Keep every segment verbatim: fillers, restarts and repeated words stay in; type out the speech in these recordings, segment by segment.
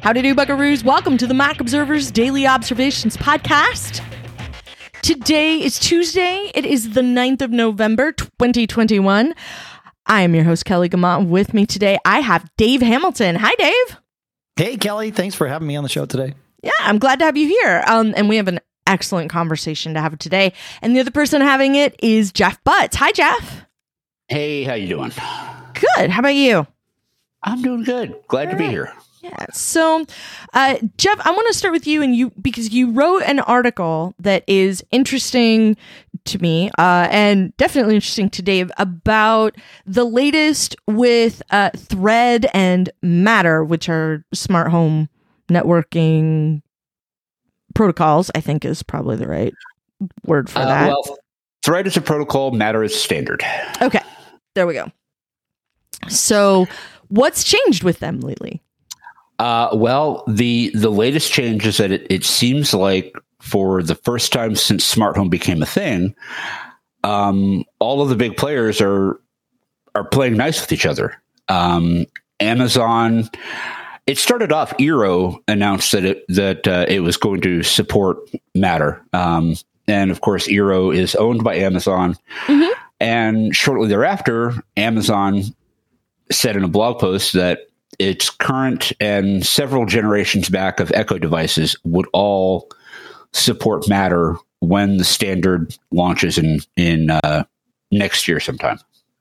Howdy do, buckaroos. Welcome to the Mac Observer's Daily Observations podcast. Today is Tuesday. It is the ninth of November, twenty twenty-one. I am your host, Kelly Guimont. With me today, I have Dave Hamilton. Hi, Dave. Hey, Kelly. Thanks for having me on the show today. Yeah, I'm glad to have you here. Um, and we have an excellent conversation to have today. And the other person having it is Jeff Butts. Hi, Jeff. Hey, how you doing? Good. How about you? I'm doing good. Glad All to be right. here. Yeah. So, uh, Jeff, I want to start with you and you because you wrote an article that is interesting to me uh, and definitely interesting to Dave about the latest with uh, Thread and Matter, which are smart home networking protocols, I think is probably the right word for Uh, that. well, Thread is a protocol, Matter is standard. Okay. There we go. So, what's changed with them lately? Uh, well, the the latest change is that it, it seems like for the first time since smart home became a thing, um, all of the big players are are playing nice with each other. Um, Amazon. It started off. Eero announced that it that uh, it was going to support Matter, um, and of course, Eero is owned by Amazon. Mm-hmm. And shortly thereafter, Amazon said in a blog post that its current and several generations back of Echo devices would all support Matter when the standard launches in in uh, next year sometime.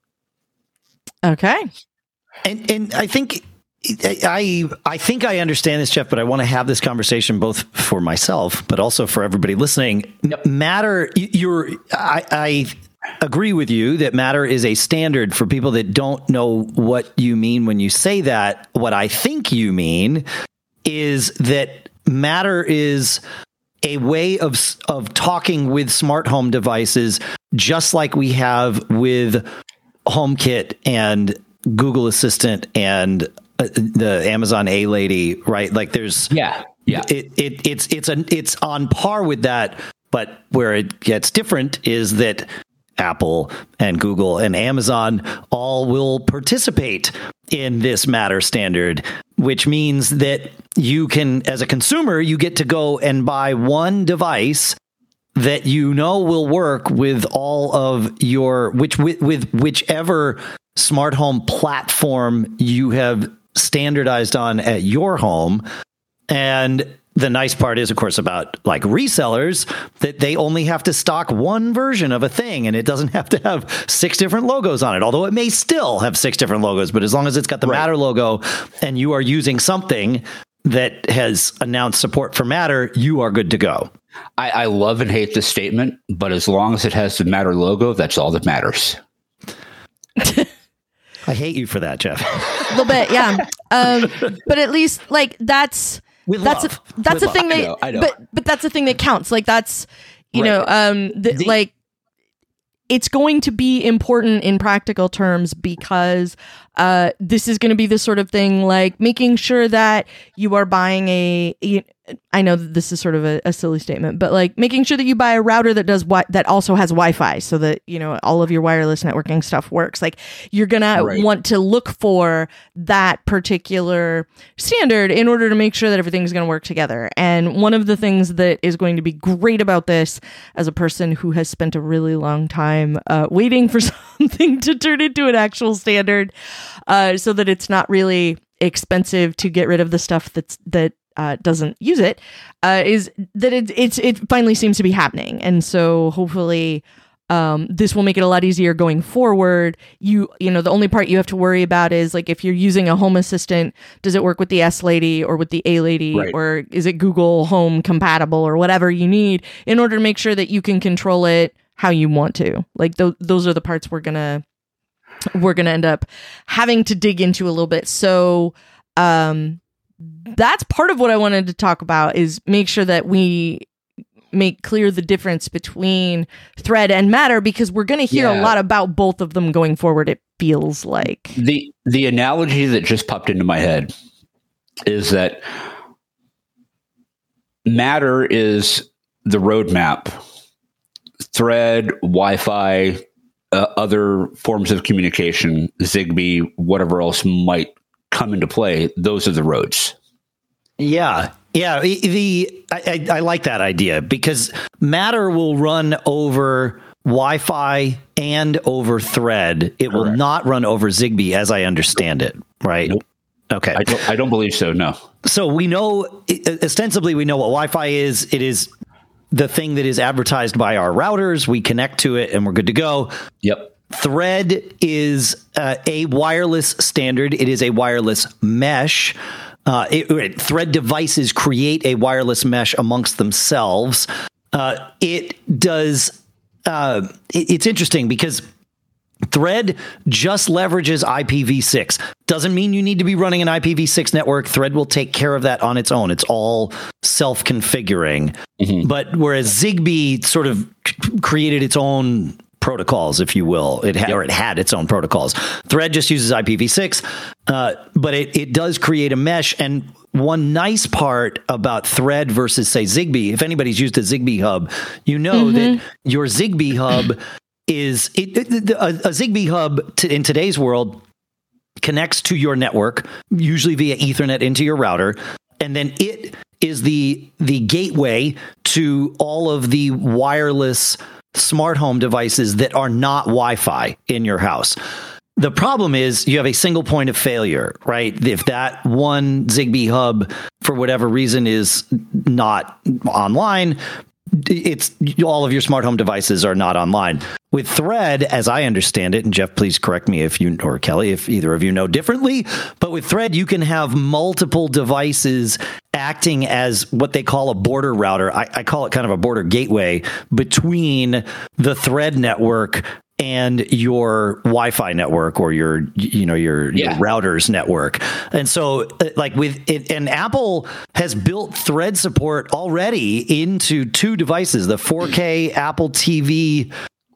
Okay, And and I think I I think I understand this, Jeff, but I want to have this conversation both for myself, but also for everybody listening. Yep. Matter, you're I. I agree with you that Matter is a standard. For people that don't know what you mean when you say that, what I think you mean is that Matter is a way of of talking with smart home devices, just like we have with HomeKit and Google Assistant and uh, the Amazon A Lady, right? Like there's Yeah, yeah. it, it it's it's a it's on par with that, but where it gets different is that Apple and Google and Amazon all will participate in this Matter standard, which means that you can, as a consumer, you get to go and buy one device that you know will work with all of your, which with, with whichever smart home platform you have standardized on at your home. And the nice part is, of course, about like resellers, that they only have to stock one version of a thing and it doesn't have to have six different logos on it, although it may still have six different logos. But as long as it's got the right Matter logo and you are using something that has announced support for Matter, you are good to go. I, I love and hate this statement, but as long as it has the Matter logo, that's all that matters. I hate you for that, Jeff. a little bit, yeah. Um, but at least like that's. With that's love. a, that's With a love. thing that, I know, I know. but but that's the thing that counts. Like that's, you Right. know, um, the, The- like it's going to be important in practical terms because uh, this is going to be the sort of thing like making sure that you are buying a. You, I know that this is sort of a, a silly statement, but like making sure that you buy a router that does what that also has Wi-Fi, so that you know all of your wireless networking stuff works. Like you're gonna Right. want to look for that particular standard in order to make sure that everything's going to work together. And one of the things that is going to be great about this, as a person who has spent a really long time uh, waiting for something to turn into an actual standard, uh, so that it's not really expensive to get rid of the stuff that's that. Uh, doesn't use it, uh, is that it, it's it finally seems to be happening, and so hopefully um, this will make it a lot easier going forward. You you know the only part you have to worry about is like if you're using a Home Assistant, does it work with the S Lady or with the A Lady, Right. or is it Google Home compatible or whatever you need in order to make sure that you can control it how you want to. Like th- those are the parts we're gonna we're gonna end up having to dig into a little bit. So. Um, That's part of what I wanted to talk about is make sure that we make clear the difference between Thread and Matter, because we're going to hear Yeah. a lot about both of them going forward, it feels like. The the analogy that just popped into my head is that Matter is the roadmap. Thread, Wi-Fi, uh, other forms of communication, Zigbee, whatever else might come into play, those are the roads. Yeah. Yeah. The, the I, I, I like that idea because Matter will run over Wi-Fi and over Thread. It will Correct. not run over Zigbee, as I understand it. Right. Nope. Okay. I don't, I don't believe so. No. So we know, ostensibly, we know what Wi-Fi is. It is the thing that is advertised by our routers. We connect to it and we're good to go. Yep. Thread is uh, a wireless standard. It is a wireless mesh. Uh, it, it, Thread devices create a wireless mesh amongst themselves. Uh, it does. Uh, it, it's interesting because Thread just leverages I P v six. Doesn't mean you need to be running an I P v six network. Thread will take care of that on its own. It's all self-configuring. Mm-hmm. But whereas Zigbee sort of c- created its own protocols, if you will, it had, yep. or it had its own protocols. Thread just uses I P v six, uh, but it, it does create a mesh. And one nice part about Thread versus, say, Zigbee, if anybody's used a Zigbee hub, you know mm-hmm. that your Zigbee hub is it, it, a, a Zigbee hub to, in today's world connects to your network, usually via Ethernet into your router, and then it is the the gateway to all of the wireless smart home devices that are not Wi-Fi in your house. The problem is you have a single point of failure, right? If that one Zigbee hub, for whatever reason, is not online, it's all of your smart home devices are not online. With Thread, as I understand it, and Jeff, please correct me if you, or Kelly, if either of you know differently, but with Thread, you can have multiple devices acting as what they call a border router. I, I call it kind of a border gateway between the Thread network and your Wi-Fi network or your, you know, your, yeah. your router's network. And so like with it, and Apple has built Thread support already into two devices, the four K Apple T V.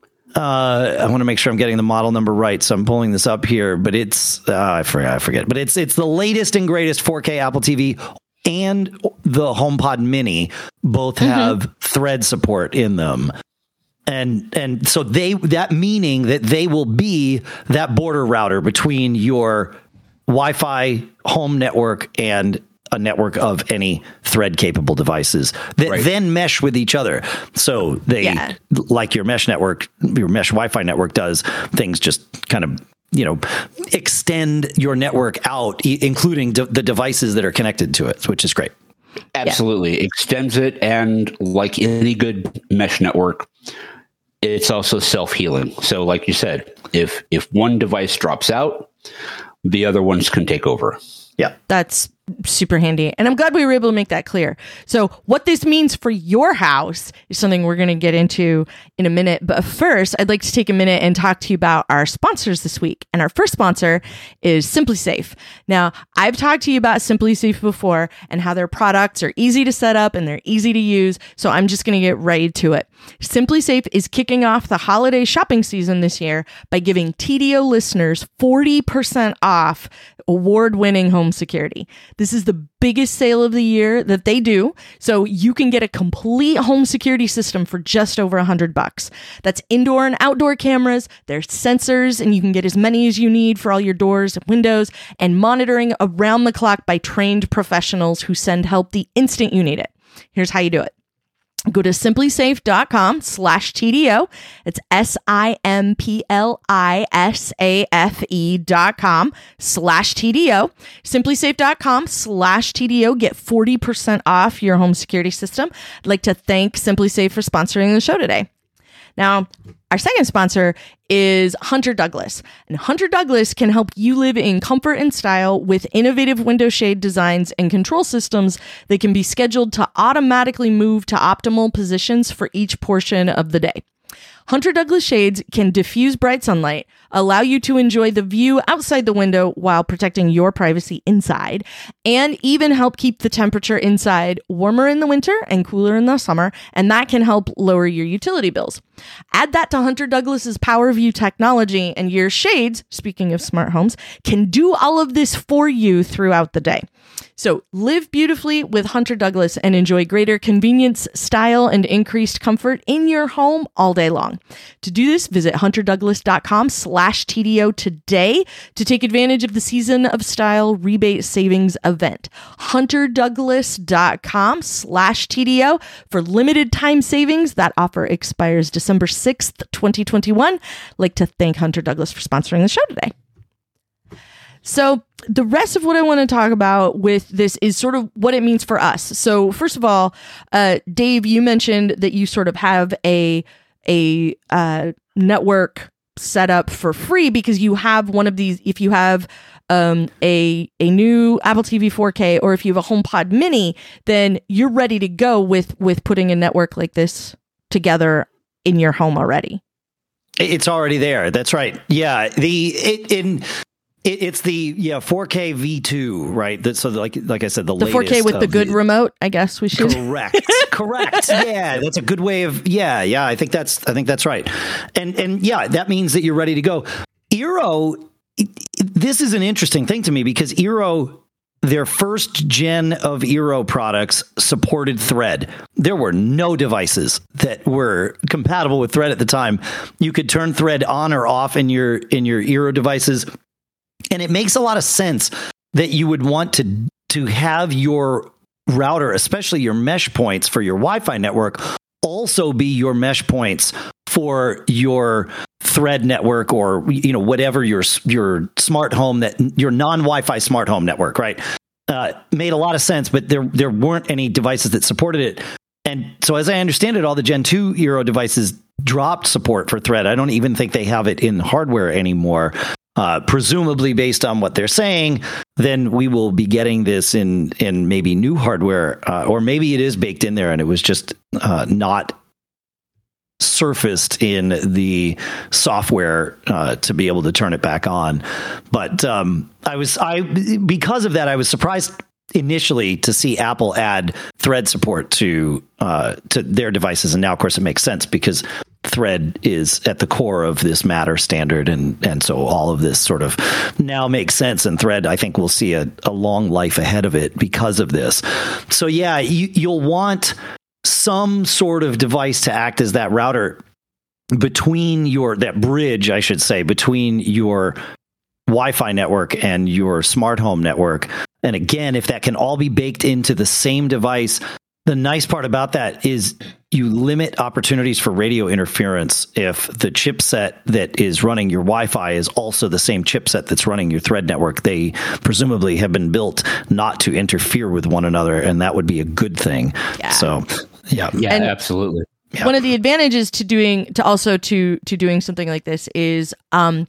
Uh, I want to make sure I'm getting the model number right. So I'm pulling this up here, but it's, uh, I forget, I forget, but it's, it's the latest and greatest four K Apple T V and the HomePod Mini both have mm-hmm. Thread support in them. And and so they that meaning that they will be that border router between your Wi-Fi home network and a network of any Thread capable devices that right. then mesh with each other. So they, yeah. like your mesh network, your mesh Wi-Fi network does, things just kind of, you know, extend your network out, including de- the devices that are connected to it, which is great. Absolutely. Yeah. Extends it. And like any good mesh network, it's also self-healing. So like you said, if if one device drops out, the other ones can take over. Yeah. That's super handy. And I'm glad we were able to make that clear. So what this means for your house is something we're going to get into in a minute. But first, I'd like to take a minute and talk to you about our sponsors this week. And our first sponsor is SimpliSafe. Now, I've talked to you about SimpliSafe before and how their products are easy to set up and they're easy to use. So I'm just going to get right to it. SimpliSafe is kicking off the holiday shopping season this year by giving T D O listeners forty percent off award-winning home security. This is the biggest sale of the year that they do, so you can get a complete home security system for just over a hundred bucks. That's indoor and outdoor cameras, there's sensors, and you can get as many as you need for all your doors and windows, and monitoring around the clock by trained professionals who send help the instant you need it. Here's how you do it. Go to simplisafe.com slash TDO. It's S-I-M-P-L-I-S-A-F-E dot com slash TDO. Simplisafe.com slash TDO. Get forty percent off your home security system. I'd like to thank SimpliSafe for sponsoring the show today. Now, our second sponsor is Hunter Douglas. And Hunter Douglas can help you live in comfort and style with innovative window shade designs and control systems that can be scheduled to automatically move to optimal positions for each portion of the day. Hunter Douglas shades can diffuse bright sunlight, allow you to enjoy the view outside the window while protecting your privacy inside, and even help keep the temperature inside warmer in the winter and cooler in the summer, and that can help lower your utility bills. Add that to Hunter Douglas's PowerView technology, and your shades, speaking of smart homes, can do all of this for you throughout the day. So live beautifully with Hunter Douglas and enjoy greater convenience, style, and increased comfort in your home all day long. long. To do this, visit hunterdouglas.com slash TDO today to take advantage of the Season of Style rebate savings event. hunterdouglas.com slash TDO for limited time savings. That offer expires December sixth, twenty twenty-one. I'd like to thank Hunter Douglas for sponsoring the show today. So the rest of what I want to talk about with this is sort of what it means for us. So first of all, uh, Dave, you mentioned that you sort of have a a uh, network set up for free because you have one of these. If you have um, a a new Apple T V four K, or if you have a HomePod Mini, then you're ready to go with with putting a network like this together in your home already. It's already there. That's right. Yeah. The it in. It, it's the yeah four K V two, right? That, so like like I said, the, the four K with the good the, remote. I guess we should correct, correct. Yeah, that's a good way of yeah, yeah. I think that's I think that's right, and and yeah, that means that you're ready to go. Eero, it, it, this is an interesting thing to me because Eero, their first gen of Eero products supported Thread. There were no devices that were compatible with Thread at the time. You could turn Thread on or off in your in your Eero devices. And it makes a lot of sense that you would want to to have your router, especially your mesh points for your Wi-Fi network, also be your mesh points for your Thread network, or you know whatever your your smart home that your non-Wi-Fi smart home network, right? Uh, made a lot of sense, but there there weren't any devices that supported it. And so, as I understand it, all the Gen two Eero devices dropped support for Thread. I don't even think they have it in hardware anymore. Uh, presumably, based on what they're saying, then we will be getting this in in maybe new hardware, uh, or maybe it is baked in there and it was just uh, not surfaced in the software uh, to be able to turn it back on. But um, I was I because of that, I was surprised initially to see Apple add Thread support to uh, to their devices, and now, of course, it makes sense because Thread is at the core of this Matter standard, and and so all of this sort of now makes sense. And Thread, I think, will see a, a long life ahead of it because of this. So yeah, you, you'll want some sort of device to act as that router between your that bridge, I should say, between your Wi-Fi network and your smart home network. And again, if that can all be baked into the same device, the nice part about that is you limit opportunities for radio interference if the chipset that is running your Wi-Fi is also the same chipset that's running your Thread network. They presumably have been built not to interfere with one another, and that would be a good thing. Yeah. So, yeah, yeah, and absolutely. Yeah. One of the advantages to doing to also to to doing something like this is um,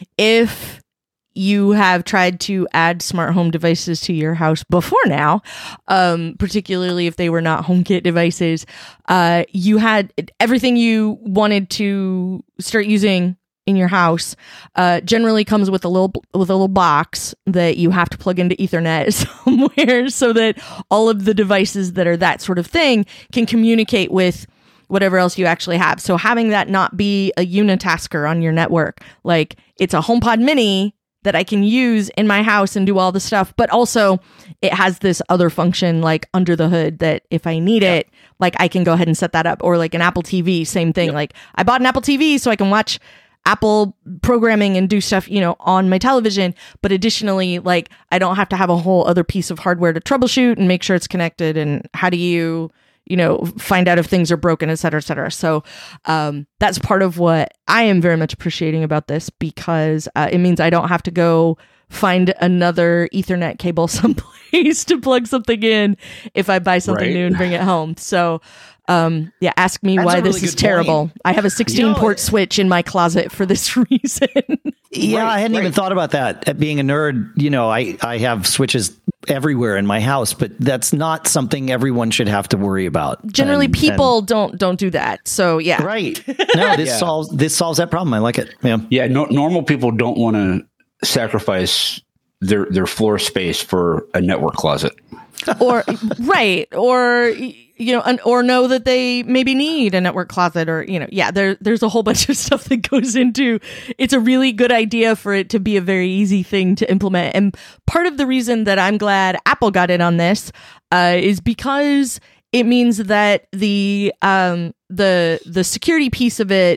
if you have tried to add smart home devices to your house before now, um, particularly if they were not HomeKit devices, uh, you had everything you wanted to start using in your house uh, generally comes with a little with a little box that you have to plug into Ethernet somewhere so that all of the devices that are that sort of thing can communicate with whatever else you actually have. So having that not be a unitasker on your network, like it's a HomePod Mini that I can use in my house and do all the stuff, but also it has this other function like under the hood that if I need yep. it, like I can go ahead and set that up. Or like an Apple T V, same thing. Yep. Like I bought an Apple T V so I can watch Apple programming and do stuff, you know, on my television. But additionally, like I don't have to have a whole other piece of hardware to troubleshoot and make sure it's connected. And how do you, you know, find out if things are broken, et cetera, et cetera. So um, that's part of what I am very much appreciating about this, because uh, it means I don't have to go find another Ethernet cable someplace to plug something in if I buy something right. new and bring it home. So um, yeah, ask me that's why really this is terrible. Point. I have a sixteen port you know, switch in my closet for this reason. Yeah, right, I hadn't right. even thought about that. At being a nerd, you know, I, I have switches everywhere in my house, but that's not something everyone should have to worry about. Generally, and, people and, don't don't do that. So yeah, right. No, this yeah. solves this solves that problem. I like it. Yeah, yeah. No, normal people don't want to sacrifice their their floor space for a network closet, or right, or you know, or know that they maybe need a network closet, or you know, yeah. There there's a whole bunch of stuff that goes into. It's a really good idea for it to be a very easy thing to implement, and part of the reason that I'm glad Apple got in on this uh, is because it means that the um the the security piece of it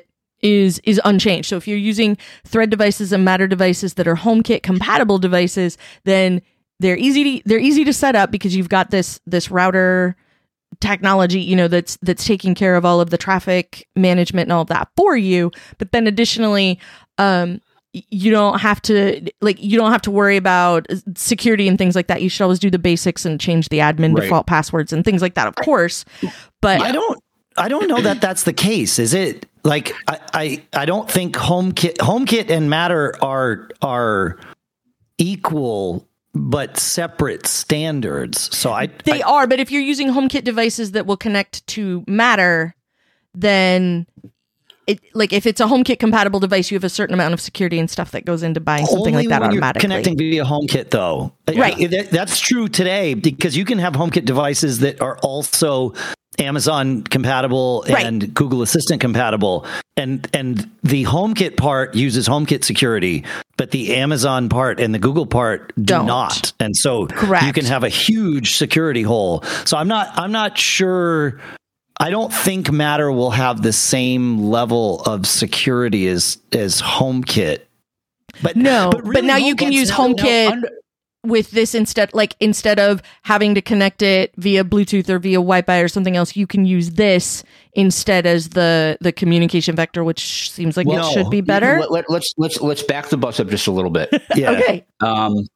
is is unchanged. So if you're using Thread devices and Matter devices that are HomeKit compatible devices, then they're easy to they're easy to set up because you've got this this router technology, you know, that's that's taking care of all of the traffic management and all of that for you. But then additionally, um, you don't have to like you don't have to worry about security and things like that. You should always do the basics and change the admin Right. default passwords and things like that, of course. But I don't I don't know that that's the case. Is it like I I, I don't think HomeKit HomeKit and Matter are are equal but separate standards. So I they I, are. But if you're using HomeKit devices that will connect to Matter, then it like if it's a HomeKit compatible device, you have a certain amount of security and stuff that goes into buying something only like that when automatically. You're connecting via HomeKit, though, Right. I- that- that's true today because you can have HomeKit devices that are also Amazon compatible and Right. Google Assistant compatible, and and the HomeKit part uses HomeKit security, but the Amazon part and the Google part do Don't. not, and so Correct. you can have a huge security hole. So I'm not I'm not sure. I don't think Matter will have the same level of security as as HomeKit. But No, but, but really, now you can HomeKit's use now- HomeKit now under- with this instead. Like instead of having to connect it via Bluetooth or via Wi-Fi or something else, you can use this instead as the the communication vector, which seems like Well, it should be better. Let, let, let's let's let's back the bus up just a little bit. yeah. Okay. Um,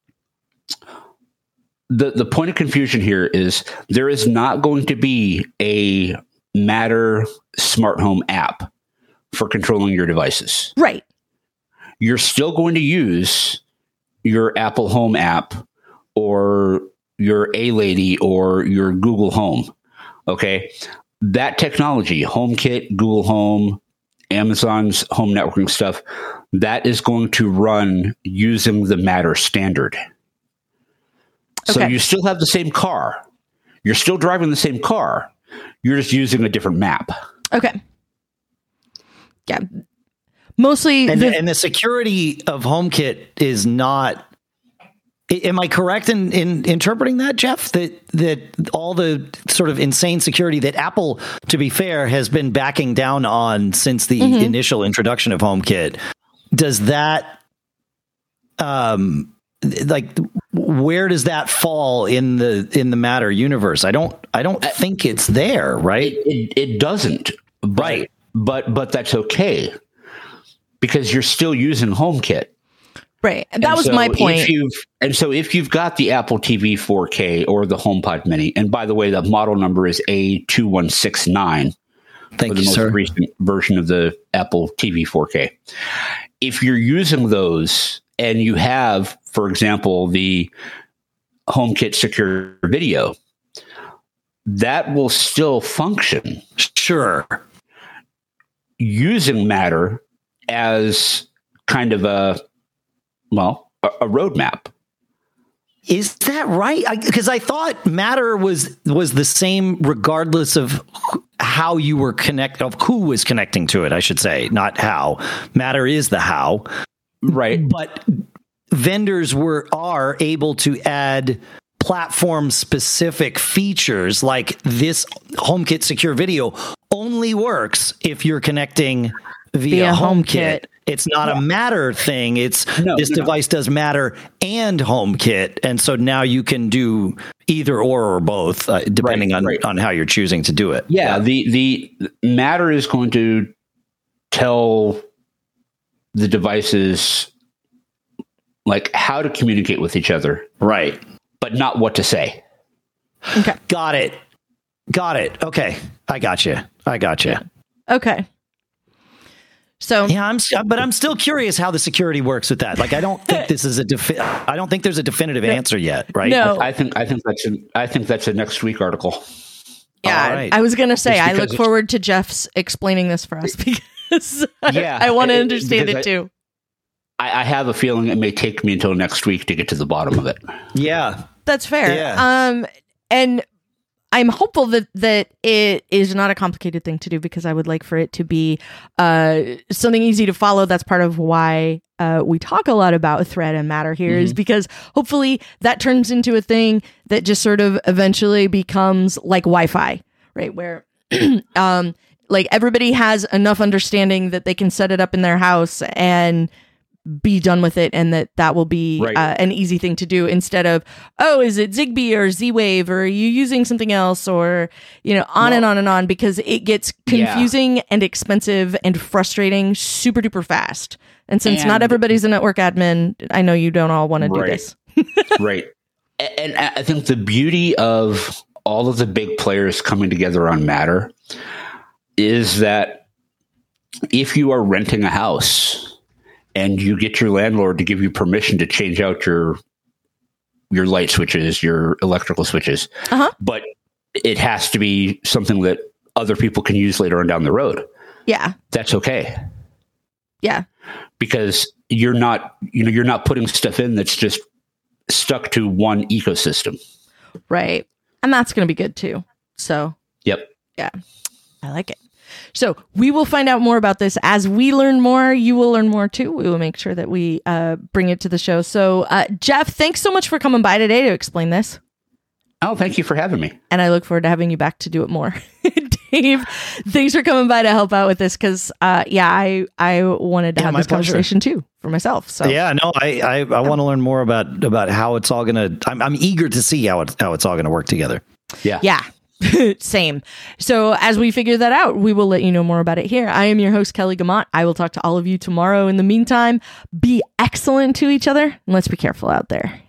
the the point of confusion here is there is not going to be a Matter smart home app for controlling your devices. Right. You're still going to use your Apple Home app or your A-Lady or your Google Home. Okay. That technology, HomeKit, Google Home, Amazon's home networking stuff, that is going to run using the Matter standard. So Okay. you still have the same car. You're still driving the same car. You're just using a different map. Okay. Yeah. Mostly And, the, and the security of HomeKit is not. I- Am I correct in, in interpreting that, Jeff? That that all the sort of insane security that Apple, to be fair, has been backing down on since the Mhm. initial introduction of HomeKit. Does that, um, like, where does that fall in the in the Matter universe? I don't I don't think it's there, right? It, it, it doesn't. But, Right. But but that's okay because you're still using HomeKit. right. And that And was so my if point. you've- And so if you've got the Apple T V four K or the HomePod Mini, and by the way, the model number is A two one six nine Thank for the you, most sir. recent version of the Apple T V four K. If you're using those and you have, for example, the HomeKit Secure Video, that will still function Sure. using Matter as kind of a, well, a, a roadmap. Is that right? Because I, I thought Matter was was the same regardless of wh- how you were connect of who was connecting to it. I should say, not how. Matter is the how, Right. but vendors were are able to add platform specific features like this HomeKit Secure Video only works if you're connecting via, Via HomeKit. HomeKit. It's not a Matter thing. It's No, this no, no. device does Matter and HomeKit, and so now you can do either or or both, uh, depending Right, on right. on how you're choosing to do it. Yeah, the the Matter is going to tell the devices like how to communicate with each other, Right. but not what to say. Okay. Got it. Got it. Okay. I got you. I got you. Okay. So Yeah, I'm, s- but I'm still curious how the security works with that. Like, I don't think this is a defi- I don't think there's a definitive answer yet, right? No. I think I think that's a I think that's a next week article. yeah, All right. I was gonna say It's I because look it's- forward to Jeff's explaining this for us because Yeah, I want to it- understand because it I- too. I, I have a feeling it may take me until next week to get to the bottom of it. Yeah. That's fair. Yeah. Um, and I'm hopeful that that it is not a complicated thing to do because I would like for it to be uh, something easy to follow. That's part of why uh, we talk a lot about Thread and Matter here, is because hopefully that turns into a thing that just sort of eventually becomes like Wi-Fi, right? Where um, like everybody has enough understanding that they can set it up in their house and be done with it, and that that will be Right. uh, an easy thing to do, instead of, oh, is it Zigbee or Z-Wave, or are you using something else, or, you know, on Well, and on and on, because it gets Yeah. confusing and expensive and frustrating super duper fast. And since not And- everybody's a network admin, I know you don't all want to do Right. this. Right. A- And I think the beauty of all of the big players coming together on Matter is that if you are renting a house and you get your landlord to give you permission to change out your your light switches, your electrical switches, Uh-huh. but it has to be something that other people can use later on down the road. Yeah. That's okay, Yeah. because you're not, you know, you're not putting stuff in that's just stuck to one ecosystem. Right. And that's going to be good too. So Yep. yeah, I like it. So we will find out more about this as we learn more. You will learn more too. We will make sure that we uh, bring it to the show. So uh, Jeff, thanks so much for coming by today to explain this. Oh, thank you for having me. And I look forward to having you back to do it more. Dave, thanks for coming by to help out with this, because uh, yeah, I I wanted to Yeah, have my this pleasure. conversation too for myself. So Yeah, no, I I, I want to learn more about about how it's all gonna. I'm I'm eager to see how it how it's all gonna work together. Yeah. Yeah. Same. So as we figure that out, we will let you know more about it here. I am your host, Kelly Gamont. I will talk to all of you tomorrow. In the meantime, be excellent to each other, and let's be careful out there.